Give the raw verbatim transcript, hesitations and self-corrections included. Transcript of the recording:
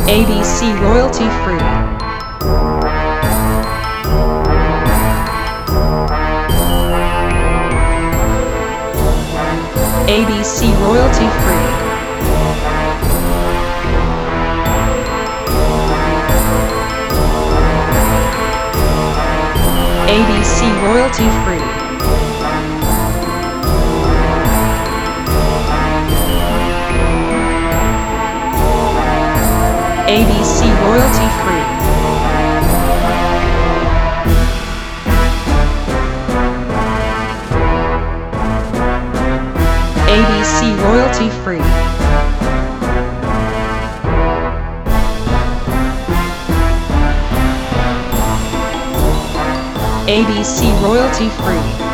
A B C royalty free. A B C royalty free. A B C royalty free. A B C royalty free. A B C royalty free. A B C royalty free.